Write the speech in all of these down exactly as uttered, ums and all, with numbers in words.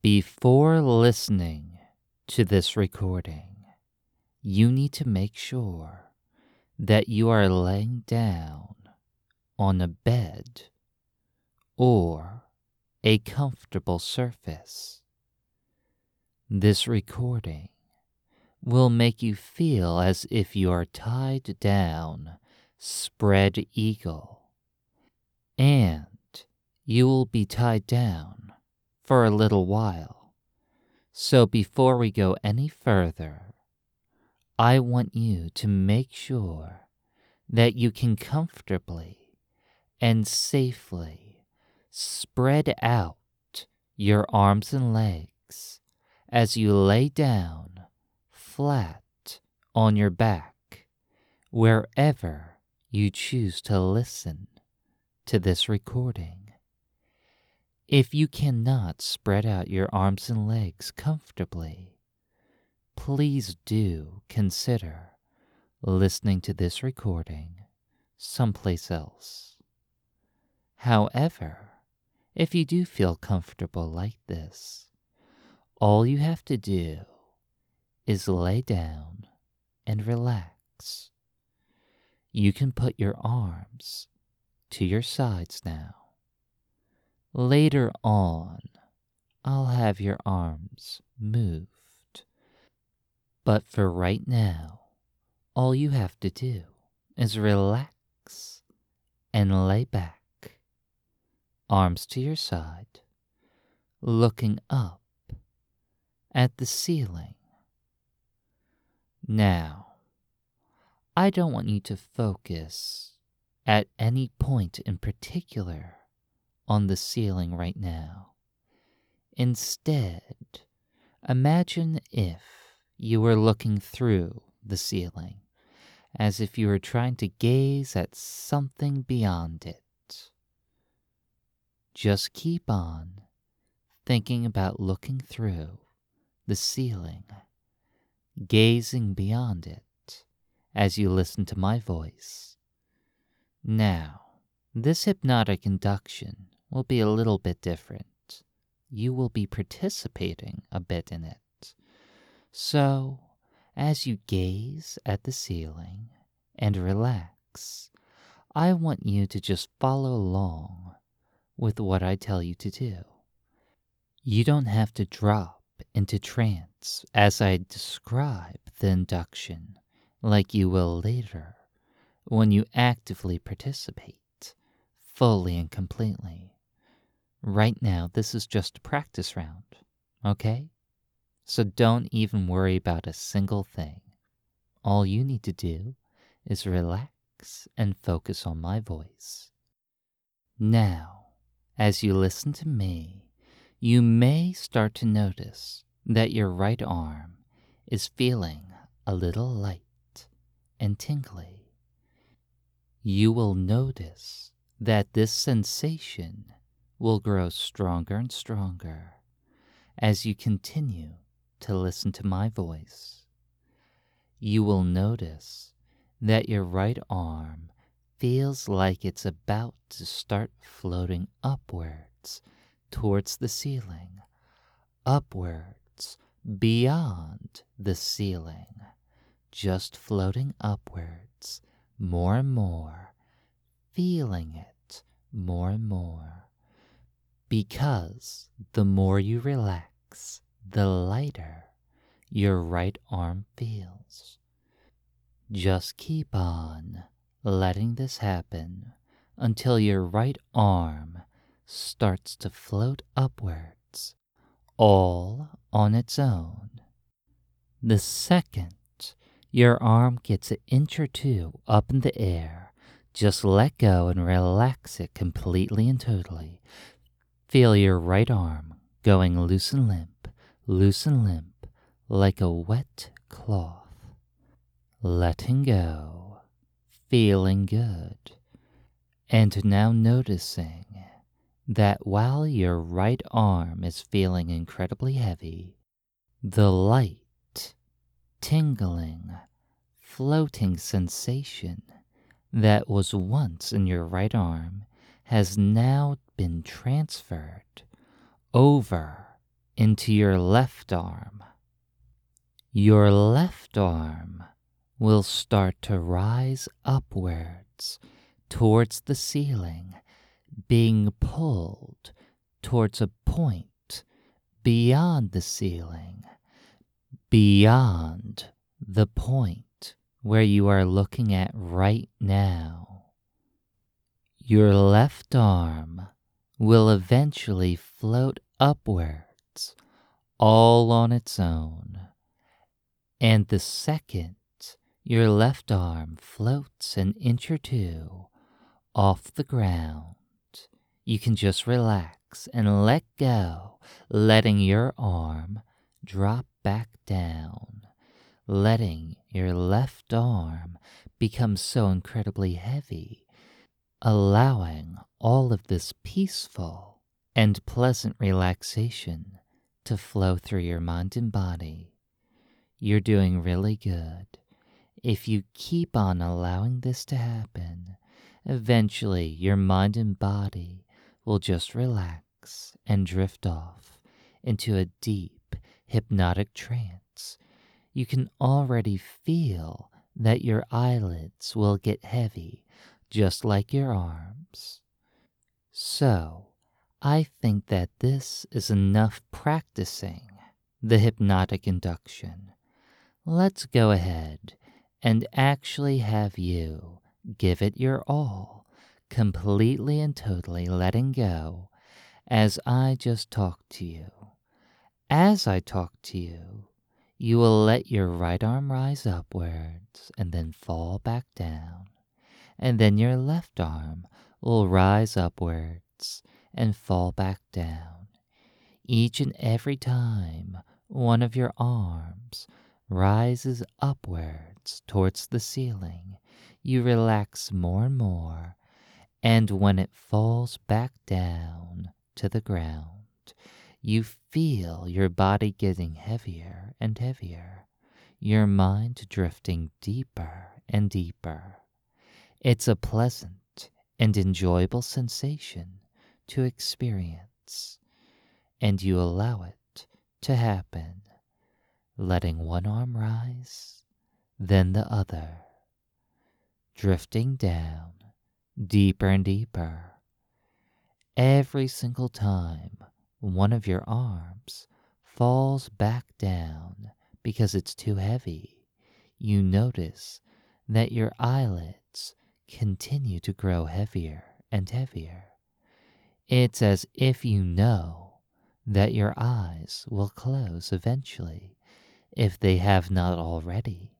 Before listening to this recording, you need to make sure that you are laying down on a bed or a comfortable surface. This recording will make you feel as if you are tied down, spread eagle, and you will be tied down for a little while. So before we go any further, I want you to make sure that you can comfortably and safely spread out your arms and legs as you lay down flat on your back wherever you choose to listen to this recording. If you cannot spread out your arms and legs comfortably, please do consider listening to this recording someplace else. However, if you do feel comfortable like this, all you have to do is lay down and relax. You can put your arms to your sides now. Later on, I'll have your arms moved. But for right now, all you have to do is relax and lay back, arms to your side, looking up at the ceiling. Now, I don't want you to focus at any point in particular on the ceiling right now. Instead, imagine if you were looking through the ceiling, as if you were trying to gaze at something beyond it. Just keep on thinking about looking through the ceiling, gazing beyond it as you listen to my voice. Now, this hypnotic induction will be a little bit different. You will be participating a bit in it. So, as you gaze at the ceiling and relax, I want you to just follow along with what I tell you to do. You don't have to drop into trance as I describe the induction like you will later when you actively participate fully and completely. Right now, this is just a practice round, okay? So don't even worry about a single thing. All you need to do is relax and focus on my voice. Now, as you listen to me, you may start to notice that your right arm is feeling a little light and tingly. You will notice that this sensation will grow stronger and stronger as you continue to listen to my voice. You will notice that your right arm feels like it's about to start floating upwards towards the ceiling, upwards beyond the ceiling, just floating upwards more and more, feeling it more and more. Because the more you relax, the lighter your right arm feels. Just keep on letting this happen until your right arm starts to float upwards, all on its own. The second your arm gets an inch or two up in the air, just let go and relax it completely and totally. Feel your right arm going loose and limp, loose and limp, like a wet cloth. Letting go, feeling good, and now noticing that while your right arm is feeling incredibly heavy, the light, tingling, floating sensation that was once in your right arm has now been transferred over into your left arm. Your left arm will start to rise upwards towards the ceiling, being pulled towards a point beyond the ceiling, beyond the point where you are looking at right now. Your left arm will eventually float upwards all on its own. And the second your left arm floats an inch or two off the ground, you can just relax and let go, letting your arm drop back down, letting your left arm become so incredibly heavy, allowing all of this peaceful and pleasant relaxation to flow through your mind and body. You're doing really good. If you keep on allowing this to happen, eventually your mind and body will just relax and drift off into a deep hypnotic trance. You can already feel that your eyelids will get heavy, just like your arms. So, I think that this is enough practicing the hypnotic induction. Let's go ahead and actually have you give it your all, completely and totally letting go as I just talk to you. As I talk to you, you will let your right arm rise upwards and then fall back down. And then your left arm will rise upwards and fall back down. Each and every time one of your arms rises upwards towards the ceiling, you relax more and more, and when it falls back down to the ground, you feel your body getting heavier and heavier, your mind drifting deeper and deeper. It's a pleasant and enjoyable sensation to experience, and you allow it to happen, letting one arm rise, then the other, drifting down deeper and deeper. Every single time one of your arms falls back down because it's too heavy, you notice that your eyelids continue to grow heavier and heavier. It's as if you know that your eyes will close eventually, if they have not already.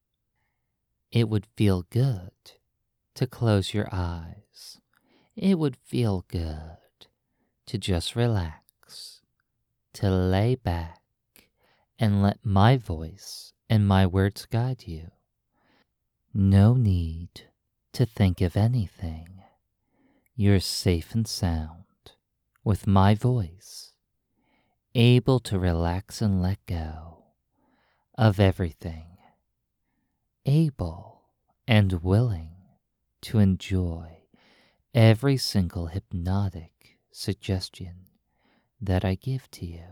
It would feel good to close your eyes. It would feel good to just relax, to lay back and let my voice and my words guide you. No need to think of anything. You're safe and sound with my voice, able to relax and let go of everything, able and willing to enjoy every single hypnotic suggestion that I give to you.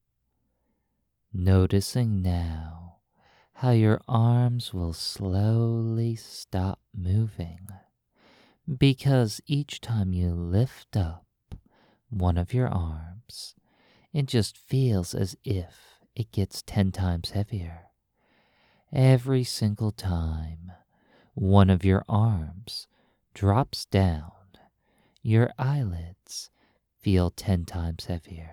Noticing now how your arms will slowly stop moving, because each time you lift up one of your arms, it just feels as if it gets ten times heavier. Every single time one of your arms drops down, your eyelids feel ten times heavier.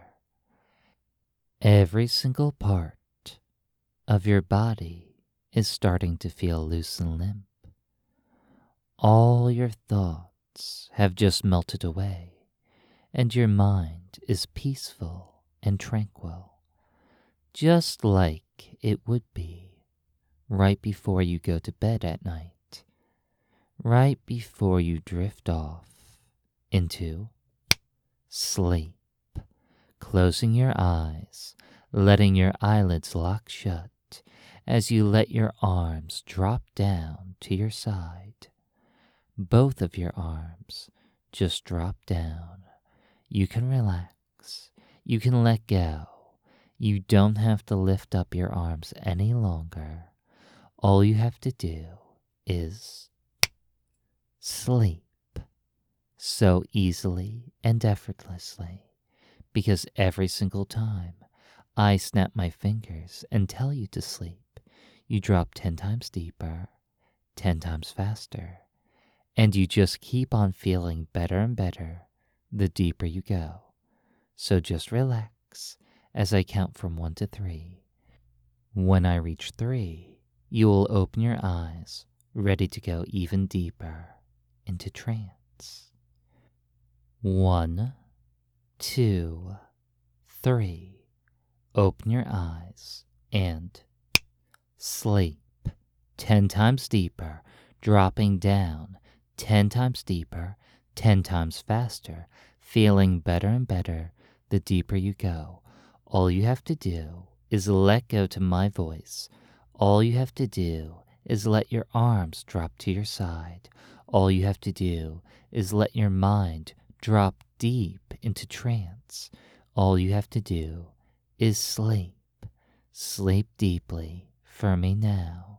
Every single part of your body is starting to feel loose and limp. All your thoughts have just melted away, and your mind is peaceful and tranquil, just like it would be right before you go to bed at night, right before you drift off into sleep, closing your eyes, letting your eyelids lock shut as you let your arms drop down to your side. Both of your arms just drop down. You can relax. You can let go You don't have to lift up your arms any longer. All you have to do is sleep so easily and effortlessly, because every single time I snap my fingers and tell you to sleep, you drop ten times deeper, ten times faster, and you just keep on feeling better and better the deeper you go. So just relax as I count from one to three. When I reach three, you will open your eyes, ready to go even deeper into trance. One, two, three. Open your eyes and sleep. Ten times deeper, dropping down. Ten times deeper, ten times faster, feeling better and better the deeper you go. All you have to do is let go to my voice. All you have to do is let your arms drop to your side. All you have to do is let your mind drop deep into trance. All you have to do is sleep. Sleep deeply for me now.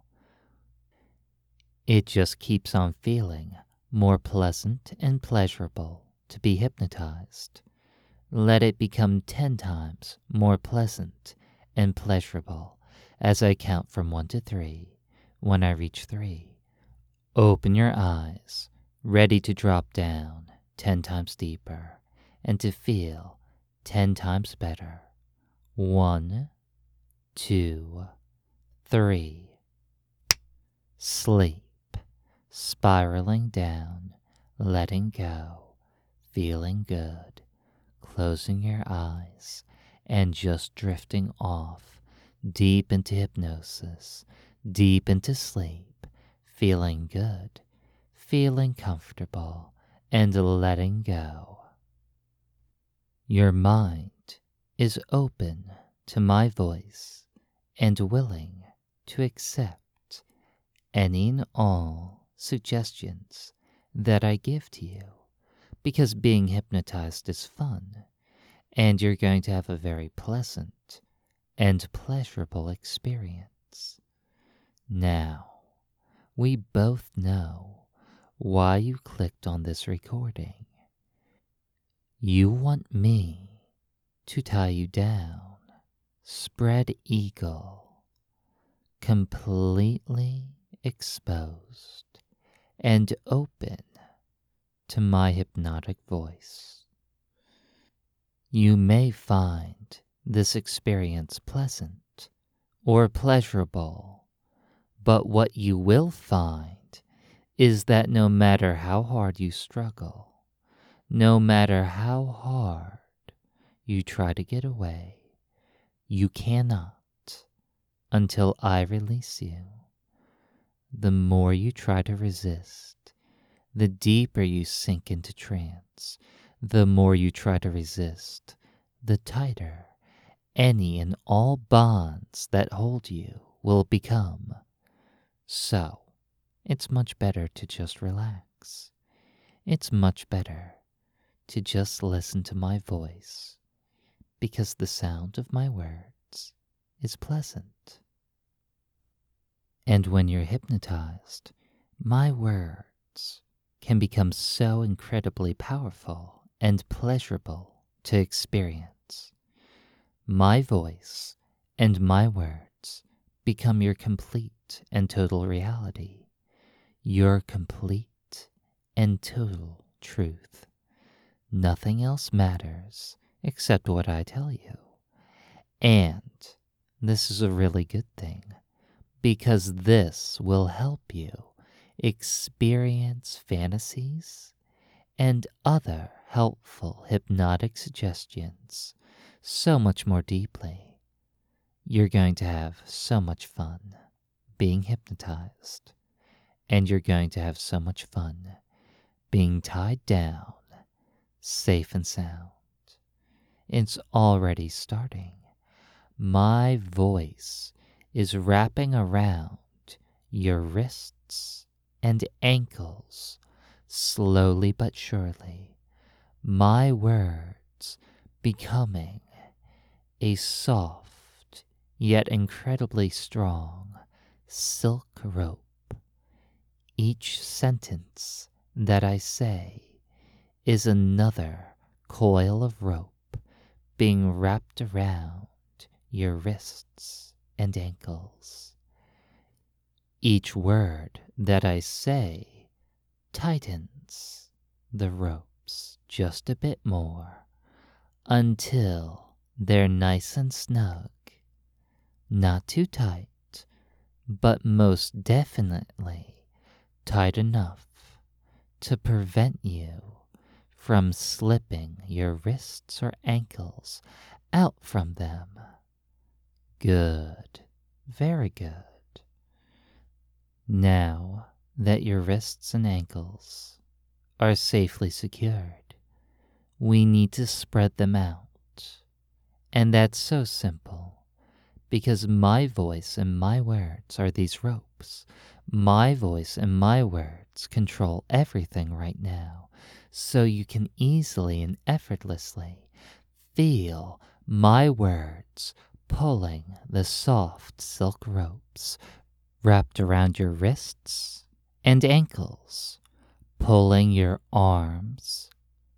It just keeps on feeling more pleasant and pleasurable to be hypnotized. Let it become ten times more pleasant and pleasurable as I count from one to three. When I reach three, open your eyes, ready to drop down ten times deeper and to feel ten times better. One, two, three. Sleep. Spiraling down, letting go, feeling good, closing your eyes, and just drifting off deep into hypnosis, deep into sleep, feeling good, feeling comfortable, and letting go. Your mind is open to my voice and willing to accept any and all suggestions that I give to you, because being hypnotized is fun, and you're going to have a very pleasant and pleasurable experience. Now, we both know why you clicked on this recording. You want me to tie you down, spread eagle, completely exposed and open to my hypnotic voice. You may find this experience pleasant or pleasurable, but what you will find is that no matter how hard you struggle, no matter how hard you try to get away, you cannot until I release you. The more you try to resist, the deeper you sink into trance. The more you try to resist, the tighter any and all bonds that hold you will become. So, it's much better to just relax. It's much better to just listen to my voice, because the sound of my words is pleasant. And when you're hypnotized, my words can become so incredibly powerful and pleasurable to experience. My voice and my words become your complete and total reality, your complete and total truth. Nothing else matters except what I tell you. And this is a really good thing, because this will help you experience fantasies and other helpful hypnotic suggestions so much more deeply. You're going to have so much fun being hypnotized, and you're going to have so much fun being tied down, safe and sound. It's already starting. My voice is wrapping around your wrists and ankles, slowly but surely. My words becoming a soft yet incredibly strong silk rope. Each sentence that I say is another coil of rope being wrapped around your wrists and ankles. Each word that I say tightens the ropes just a bit more until they're nice and snug. Not too tight, but most definitely tight enough to prevent you from slipping your wrists or ankles out from them. Good. Very good. Now that your wrists and ankles are safely secured, we need to spread them out. And that's so simple, because my voice and my words are these ropes. My voice and my words control everything right now, so you can easily and effortlessly feel my words pulling the soft silk ropes wrapped around your wrists and ankles, pulling your arms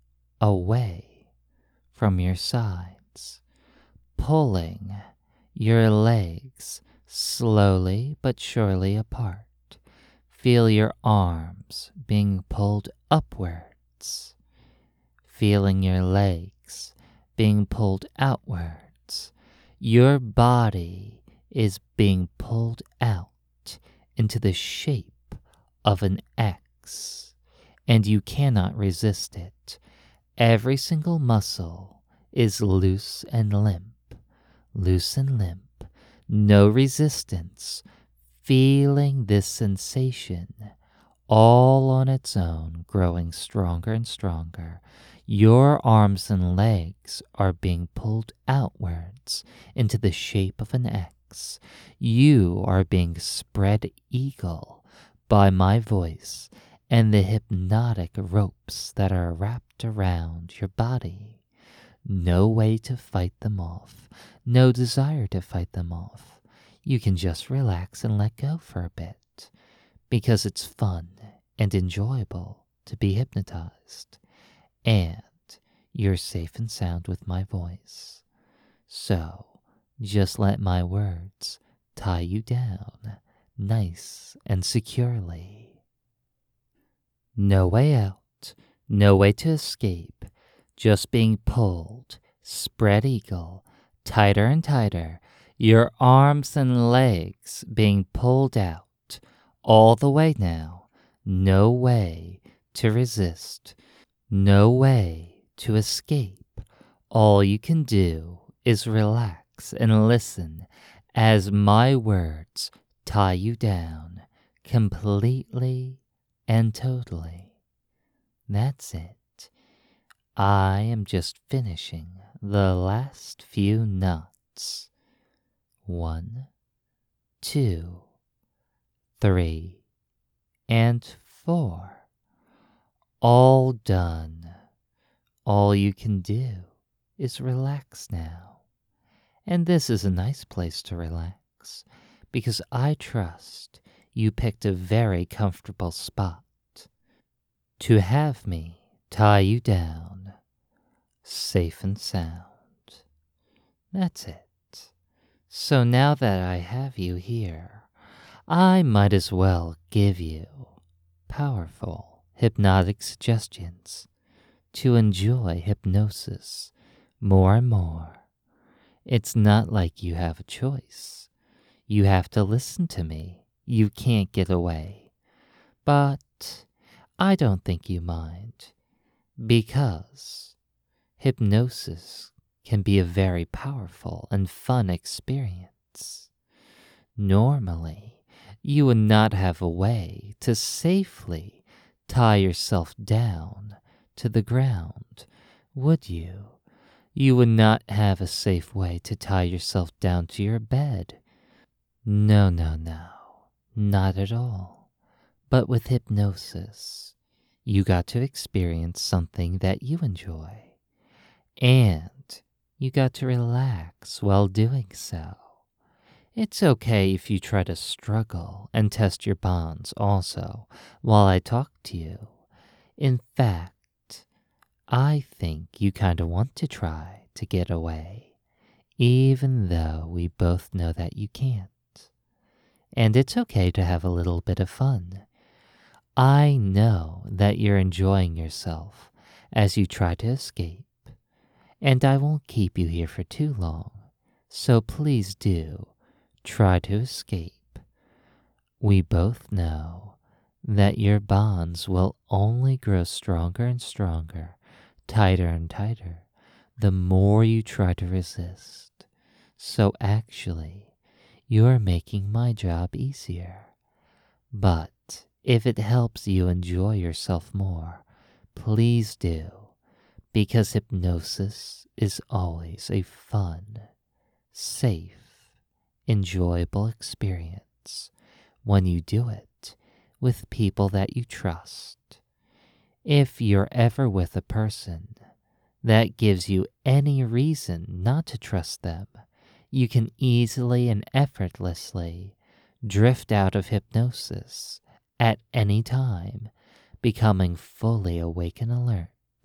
away from your sides, pulling your legs slowly but surely apart. Feel your arms being pulled upwards, feeling your legs being pulled outwards. Your body is being pulled out into the shape of an X, and you cannot resist it. Every single muscle is loose and limp, loose and limp, no resistance, feeling this sensation all on its own, growing stronger and stronger. Your arms and legs are being pulled outwards into the shape of an X. You are being spread eagle by my voice and the hypnotic ropes that are wrapped around your body. No way to fight them off, no desire to fight them off. You can just relax and let go for a bit, because it's fun and enjoyable to be hypnotized, and you're safe and sound with my voice. So just let my words tie you down nice and securely. No way out, no way to escape, just being pulled, spread eagle, tighter and tighter, your arms and legs being pulled out all the way now. No way to resist, no way to escape. All you can do is relax and listen as my words tie you down completely and totally. That's it. I am just finishing the last few knots. One, two, three, and four. All done. All you can do is relax now. And this is a nice place to relax, because I trust you picked a very comfortable spot to have me tie you down, safe and sound. That's it. So now that I have you here, I might as well give you powerful hypnotic suggestions to enjoy hypnosis more and more. It's not like you have a choice. You have to listen to me. You can't get away. But I don't think you mind, because hypnosis can be a very powerful and fun experience. Normally, you would not have a way to safely tie yourself down to the ground, would you? You would not have a safe way to tie yourself down to your bed. No, no, no, not at all. But with hypnosis, you got to experience something that you enjoy, and you got to relax while doing so. It's okay if you try to struggle and test your bonds also while I talk to you. In fact, I think you kinda want to try to get away, even though we both know that you can't. And it's okay to have a little bit of fun. I know that you're enjoying yourself as you try to escape, and I won't keep you here for too long, so please do try to escape. We both know that your bonds will only grow stronger and stronger, tighter and tighter, the more you try to resist. So actually, you're making my job easier. But if it helps you enjoy yourself more, please do, because hypnosis is always a fun, safe, enjoyable experience when you do it with people that you trust. If you're ever with a person that gives you any reason not to trust them, you can easily and effortlessly drift out of hypnosis at any time, becoming fully awake and alert.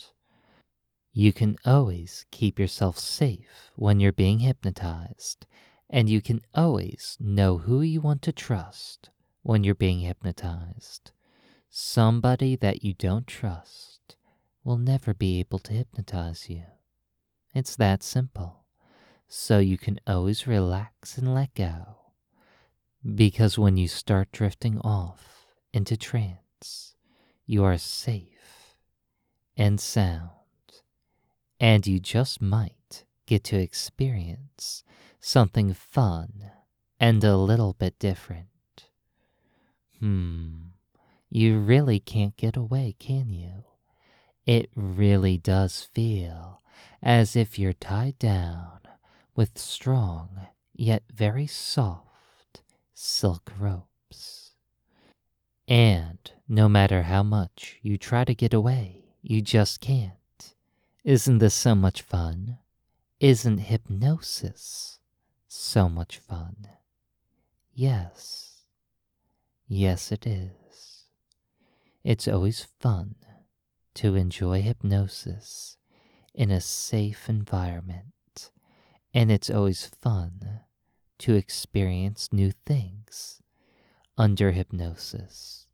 You can always keep yourself safe when you're being hypnotized, and you can always know who you want to trust when you're being hypnotized. Somebody that you don't trust will never be able to hypnotize you. It's that simple. So you can always relax and let go. Because when you start drifting off into trance, you are safe and sound, and you just might get to experience something fun and a little bit different. Hmm, you really can't get away, can you? It really does feel as if you're tied down with strong yet very soft silk ropes. And no matter how much you try to get away, you just can't. Isn't this so much fun? Isn't hypnosis so much fun? Yes. Yes, it is. It's always fun to enjoy hypnosis in a safe environment, and it's always fun to experience new things under hypnosis.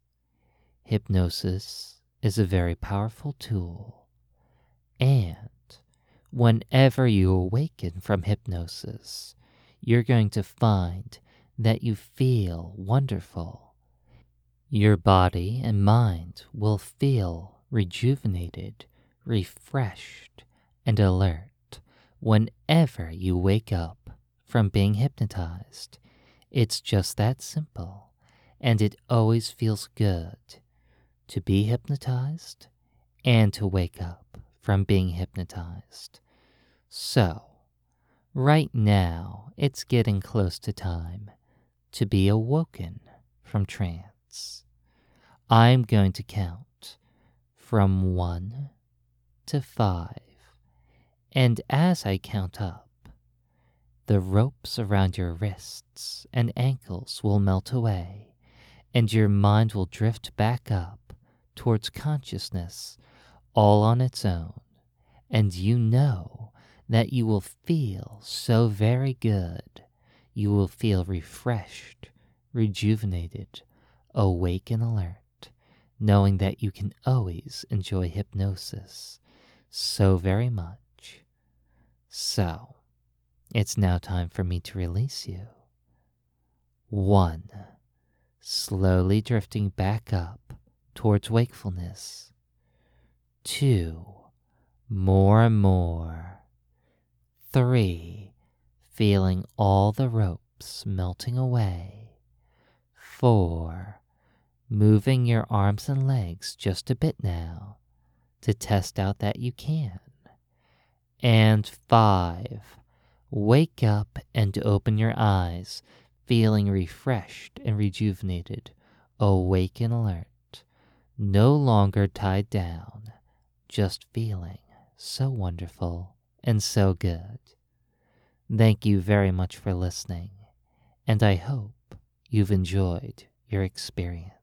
Hypnosis is a very powerful tool, and whenever you awaken from hypnosis, you're going to find that you feel wonderful. Your body and mind will feel rejuvenated, refreshed, and alert whenever you wake up from being hypnotized. It's just that simple, and it always feels good to be hypnotized and to wake up from being hypnotized. So, right now, it's getting close to time to be awoken from trance. I'm going to count from one to five, and as I count up, the ropes around your wrists and ankles will melt away, and your mind will drift back up towards consciousness all on its own, and you know that you will feel so very good. You will feel refreshed, rejuvenated, awake and alert, knowing that you can always enjoy hypnosis so very much. So, it's now time for me to release you. One, slowly drifting back up towards wakefulness. Two, more and more. Three, feeling all the ropes melting away. Four, moving your arms and legs just a bit now to test out that you can. And five, wake up and open your eyes, feeling refreshed and rejuvenated, awake and alert, no longer tied down, just feeling so wonderful and so good. Thank you very much for listening, and I hope you've enjoyed your experience.